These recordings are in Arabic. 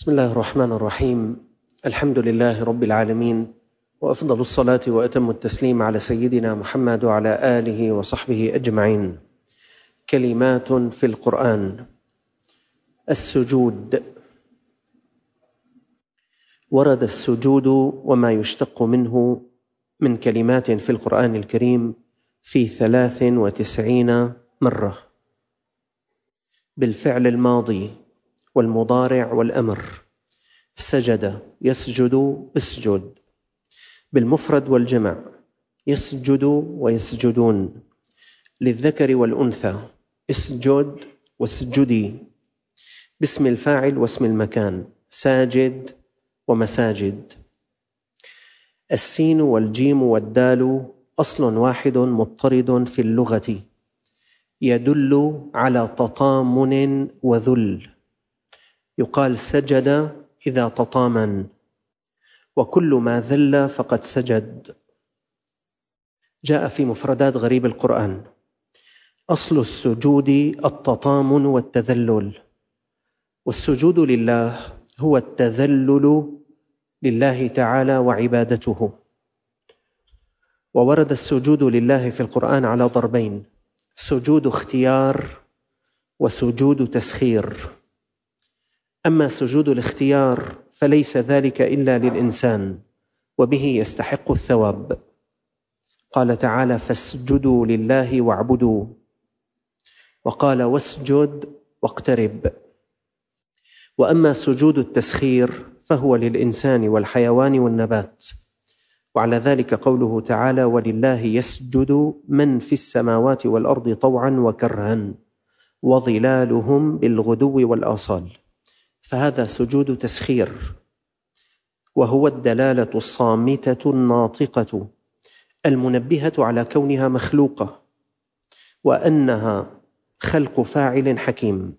بسم الله الرحمن الرحيم. الحمد لله رب العالمين، وأفضل الصلاة وأتم التسليم على سيدنا محمد وعلى آله وصحبه أجمعين. كلمات في القرآن. السجود. ورد السجود وما يشتق منه من كلمات في القرآن الكريم في 93 مرة، بالفعل الماضي والمضارع والأمر. سجد، يسجد، اسجد. بالمفرد والجمع، يسجد ويسجدون. للذكر والأنثى، اسجد واسجدي. باسم الفاعل واسم المكان، ساجد ومساجد. السين والجيم والدال أصل واحد مضطرد في اللغة، يدل على تطامن وذل. يقال سجد إذا تطامن، وكل ما ذل فقد سجد. جاء في مفردات غريب القرآن: أصل السجود التطامن والتذلل، والسجود لله هو التذلل لله تعالى وعبادته. وورد السجود لله في القرآن على ضربين: سجود اختيار وسجود تسخير. أما سجود الاختيار فليس ذلك إلا للإنسان، وبه يستحق الثواب. قال تعالى: فاسجدوا لله واعبدوا. وقال: واسجد واقترب. وأما سجود التسخير فهو للإنسان والحيوان والنبات، وعلى ذلك قوله تعالى: ولله يسجد من في السماوات والأرض طوعا وكرها وظلالهم بالغدو والآصال. فهذا سجود تسخير، وهو الدلالة الصامتة الناطقة المنبهة على كونها مخلوقة، وأنها خلق فاعل حكيم.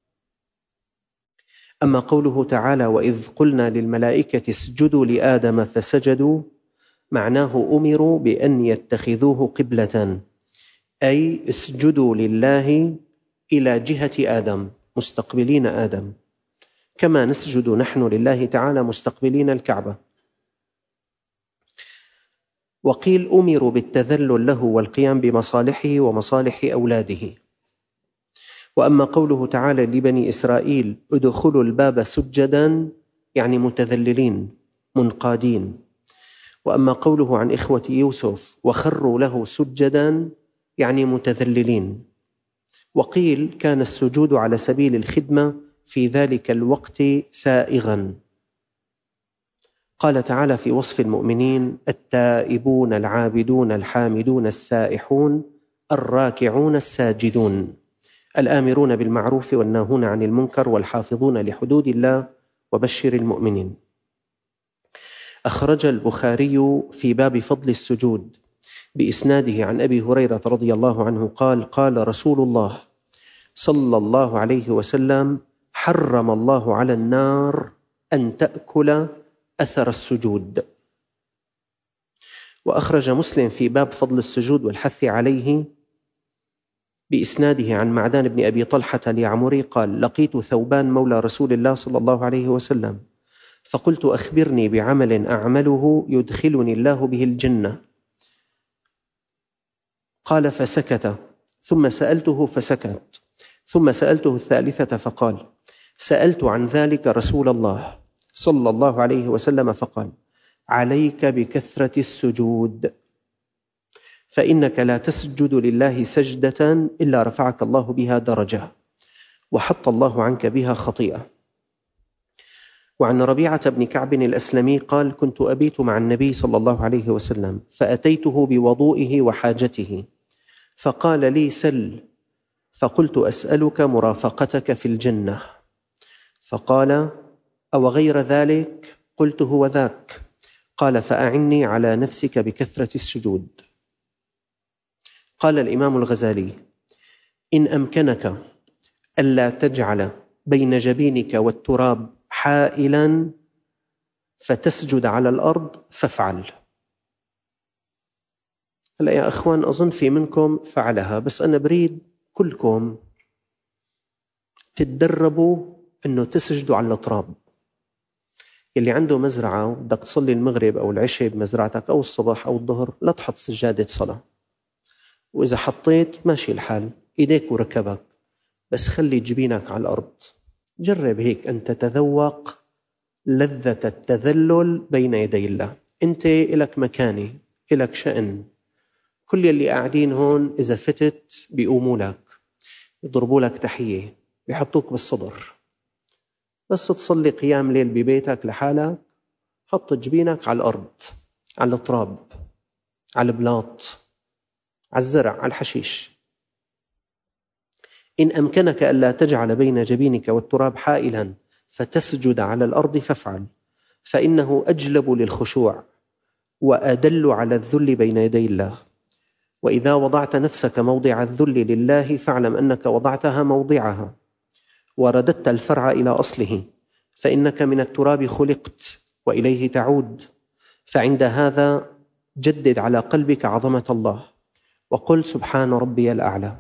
أما قوله تعالى: وإذ قلنا للملائكة اسجدوا لآدم فسجدوا، معناه أمروا بأن يتخذوه قبلة، أي اسجدوا لله إلى جهة آدم، مستقبلين آدم، كما نسجد نحن لله تعالى مستقبلين الكعبة. وقيل أمروا بالتذلل له والقيام بمصالحه ومصالح أولاده. وأما قوله تعالى لبني إسرائيل: ادخلوا الباب سجدا، يعني متذللين منقادين. وأما قوله عن إخوة يوسف: وخروا له سجدا، يعني متذللين. وقيل كان السجود على سبيل الخدمة في ذلك الوقت سائغا. قال تعالى في وصف المؤمنين: التائبون العابدون الحامدون السائحون الراكعون الساجدون الآمرون بالمعروف والناهون عن المنكر والحافظون لحدود الله وبشر المؤمنين. أخرج البخاري في باب فضل السجود بإسناده عن أبي هريرة رضي الله عنه قال: قال رسول الله صلى الله عليه وسلم: حرم الله على النار أن تأكل أثر السجود. وأخرج مسلم في باب فضل السجود والحث عليه بإسناده عن معدان بن أبي طلحة اليعمري قال: لقيت ثوبان مولى رسول الله صلى الله عليه وسلم، فقلت: أخبرني بعمل أعمله يدخلني الله به الجنة. قال: فسكت، ثم سألته فسكت، ثم سألته الثالثة فقال: سألت عن ذلك رسول الله صلى الله عليه وسلم فقال: عليك بكثرة السجود، فإنك لا تسجد لله سجدة إلا رفعك الله بها درجة، وحط الله عنك بها خطيئة. وعن ربيعة بن كعب الأسلمي قال: كنت أبيت مع النبي صلى الله عليه وسلم، فأتيته بوضوئه وحاجته، فقال لي: سل. فقلت: أسألك مرافقتك في الجنة. فقال: أو غير ذلك؟ قلت: هو ذاك. قال: فأعني على نفسك بكثرة السجود. قال الإمام الغزالي: إن أمكنك ألا تجعل بين جبينك والتراب حائلا فتسجد على الأرض فافعل. هلا يا أخوان، أظن في منكم فعلها، بس أنا بريد كلكم تتدربوا أنه تسجدوا على التراب. اللي عنده مزرعة وبدك تصلي المغرب أو العشاء بمزرعتك أو الصبح أو الظهر، لا تحط سجادة صلاة، وإذا حطيت ماشي الحال، إيديك وركبك، بس خلي جبينك على الأرض. جرب هيك أن تتذوق لذة التذلل بين يدي الله. أنت إلك مكانة، إلك شأن. كل اللي قاعدين هون إذا فتت بيقوموا لك، يضربوا لك تحية، بيحطوك بالصدر. بس تصلي قيام ليل ببيتك لحالك، حط جبينك على الأرض، على التراب، على البلاط، على الزرع، على الحشيش. إن أمكنك ألا تجعل بين جبينك والتراب حائلا فتسجد على الأرض فافعل، فإنه أجلب للخشوع وأدل على الذل بين يدي الله. وإذا وضعت نفسك موضع الذل لله فاعلم أنك وضعتها موضعها، ورددت الفرع إلى أصله، فإنك من التراب خلقت وإليه تعود. فعند هذا جدد على قلبك عظمة الله، وقل سبحان ربي الأعلى،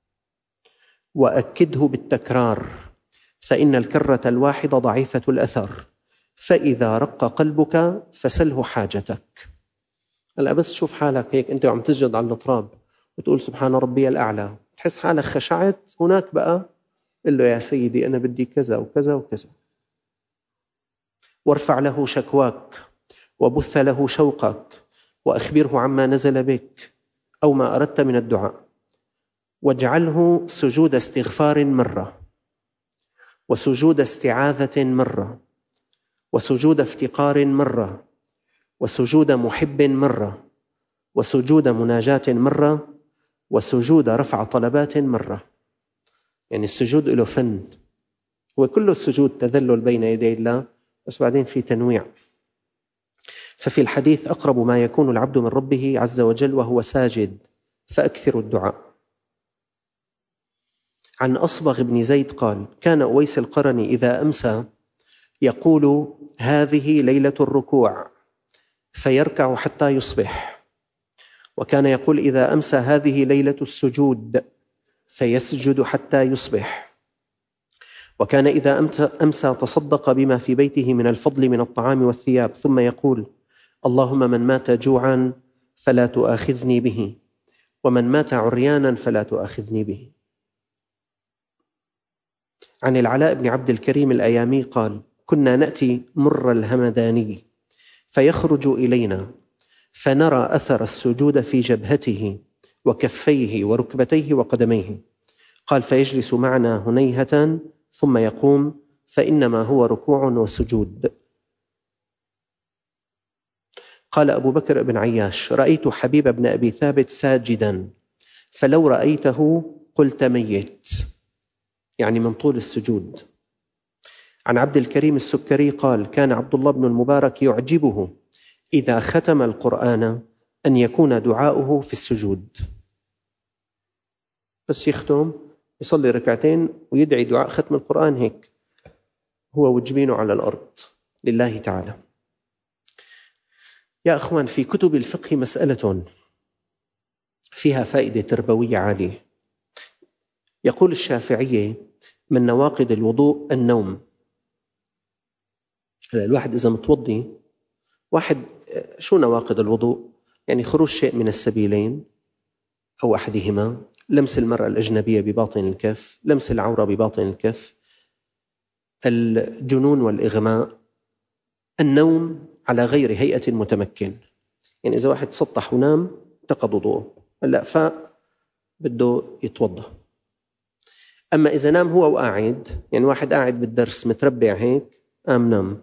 وأكده بالتكرار، فإن الكرة الواحدة ضعيفة الأثر، فإذا رق قلبك فسله حاجتك. هلا بس شوف حالك هيك أنت عم تسجد على التراب وتقول سبحان ربي الأعلى، تحس حالك خشعت، هناك بقى قل له يا سيدي أنا بدي كذا وكذا وكذا، وارفع له شكواك، وبث له شوقك، وأخبره عما نزل بك أو ما أردت من الدعاء، واجعله سجود استغفار مرة، وسجود استعاذة مرة، وسجود افتقار مرة، وسجود محب مرة، وسجود مناجاة مرة، وسجود رفع طلبات مرة. يعني السجود له فن، وكل السجود تذلل بين يدي الله، بس بعدين في تنويع. ففي الحديث أقرب ما يكون العبد من ربه عز وجل وهو ساجد، فأكثر الدعاء. عن أصبغ بن زيد قال: كان أويس القرني إذا أمسى يقول: هذه ليلة الركوع، فيركع حتى يصبح. وكان يقول إذا أمسى: هذه ليلة السجود، فيسجد حتى يصبح. وكان إذا أمسى تصدق بما في بيته من الفضل من الطعام والثياب، ثم يقول: اللهم من مات جوعا فلا تؤاخذني به، ومن مات عريانا فلا تؤاخذني به. عن العلاء بن عبد الكريم الأيامي قال: كنا نأتي مر الهمداني فيخرج إلينا فنرى أثر السجود في جبهته وكفيه وركبتيه وقدميه. قال: فيجلس معنا هنيهة ثم يقوم، فإنما هو ركوع وسجود. قال أبو بكر بن عياش: رأيت حبيب بن أبي ثابت ساجدا، فلو رأيته قلت ميت، يعني من طول السجود. عن عبد الكريم السكري قال: كان عبد الله بن المبارك يعجبه إذا ختم القرآن أن يكون دعاؤه في السجود. بس يختم يصلي ركعتين ويدعي دعاء ختم القرآن هيك هو وجبينه على الأرض لله تعالى. يا أخوان، في كتب الفقه مسألة فيها فائدة تربوية عالية. يقول الشافعية: من نواقض الوضوء النوم. الواحد إذا متوضي، شو نواقض الوضوء؟ يعني خروج شيء من السبيلين أو أحدهما، لمس المرأة الأجنبية بباطن الكف، لمس العورة بباطن الكف، الجنون والإغماء، النوم على غير هيئة متمكن. يعني إذا واحد سطح ونام انتقض وضوءه، هلأ فاق بده يتوضأ. أما إذا نام هو وقاعد، يعني واحد قاعد بالدرس متربع هيك قام نام.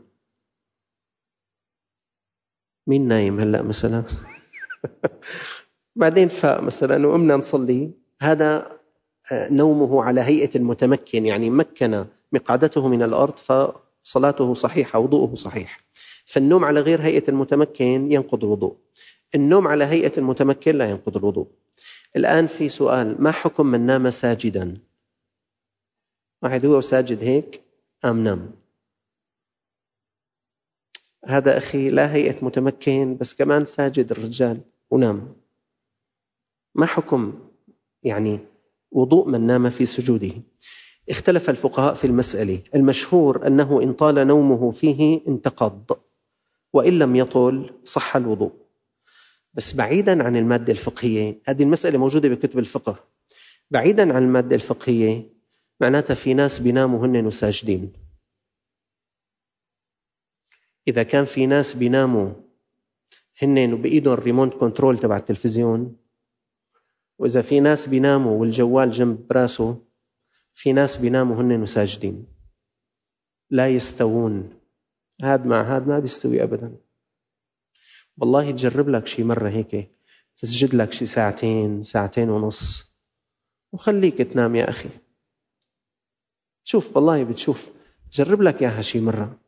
مين نايم هلأ مثلا؟ بعدين فاق مثلا وقمنا نصلي، هذا نومه على هيئة المتمكن، يعني مكن مقعدته من الأرض، فصلاته صحيحة، وضوءه صحيح. فالنوم على غير هيئة المتمكن ينقض الوضوء، النوم على هيئة المتمكن لا ينقض الوضوء. الآن في سؤال: ما حكم من نام ساجدا؟ واحد هو ساجد هيك قام نام، هذا أخي لا هيئة متمكن بس كمان ساجد الرجال ونام. ما حكم يعني وضوء من نام في سجوده؟ اختلف الفقهاء في المسألة، المشهور أنه إن طال نومه فيه انتقض، وإن لم يطل صح الوضوء. بس بعيدا عن المادة الفقهية، هذه المسألة موجودة بكتب الفقه، بعيدا عن المادة الفقهية، معناتها في ناس بيناموا هن ساجدين. إذا كان في ناس بيناموا هن بإيدهم الريموت كنترول تبع التلفزيون، وإذا في ناس بيناموا والجوال جنب راسه، في ناس بيناموا هن ساجدين، لا يستوون. هاد مع هاد ما بيستوي أبدا. والله تجرب لك شي مرة هيك، تسجد لك شي ساعتين، ساعتين ونص، وخليك تنام يا أخي. شوف والله بتشوف، جرب لك ياها شي مرة.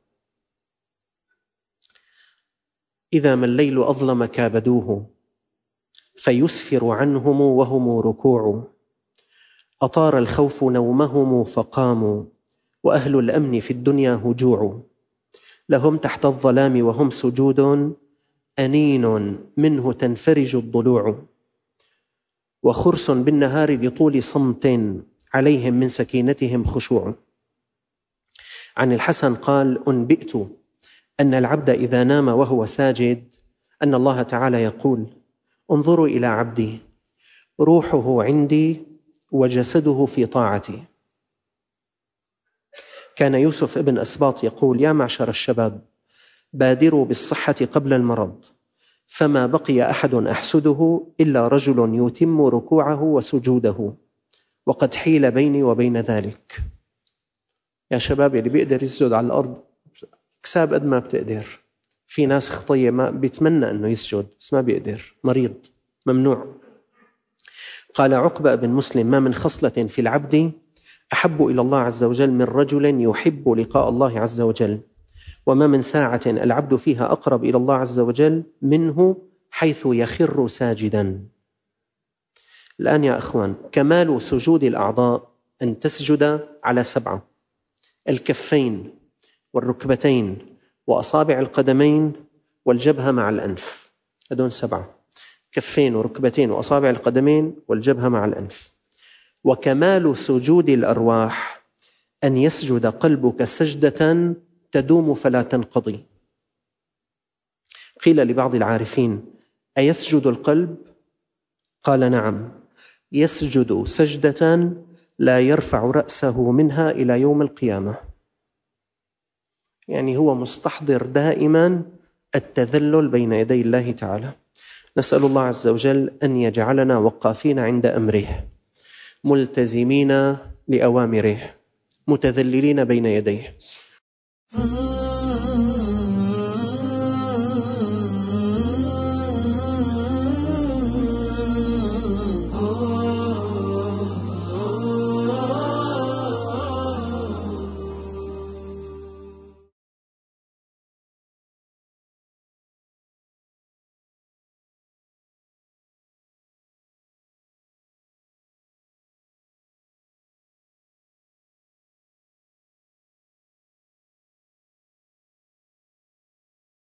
إذا ما الليل أظلم كابدوه، فيسفر عنهم وهم ركوع. أطار الخوف نومهم فقاموا، وأهل الأمن في الدنيا هجوع. لهم تحت الظلام وهم سجود، أنين منه تنفرج الضلوع. وخرس بالنهار لطول صمت، عليهم من سكينتهم خشوع. عن الحسن قال: أنبئت أن العبد إذا نام وهو ساجد أن الله تعالى يقول: انظروا إلى عبدي، روحه عندي وجسده في طاعتي. كان يوسف ابن أسباط يقول: يا معشر الشباب، بادروا بالصحة قبل المرض، فما بقي أحد أحسده إلا رجل يتم ركوعه وسجوده، وقد حيل بيني وبين ذلك. يا شباب، اللي بيقدر يسجد على الأرض كساب قد ما بتقدر. في ناس خطية ما بيتمنى أنه يسجد بس ما بيقدر، مريض، ممنوع. قال عقبة بن مسلم: ما من خصلة في العبد أحب إلى الله عز وجل من رجل يحب لقاء الله عز وجل، وما من ساعة العبد فيها أقرب إلى الله عز وجل منه حيث يخر ساجدا. الآن يا أخوان، كمال سجود الأعضاء أن تسجد على 7: الكفين والركبتين وأصابع القدمين والجبهة مع الأنف. هذول 7: كفين وركبتين وأصابع القدمين والجبهة مع الأنف. وكمال سجود الأرواح أن يسجد قلبك سجدة تدوم فلا تنقضي. قيل لبعض العارفين: أيسجد القلب؟ قال: نعم، يسجد سجدة لا يرفع رأسه منها إلى يوم القيامة. يعني هو مستحضر دائما التذلل بين يدي الله تعالى. نسأل الله عز وجل أن يجعلنا وقافين عند أمره، ملتزمين لأوامره، متذللين بين يديه.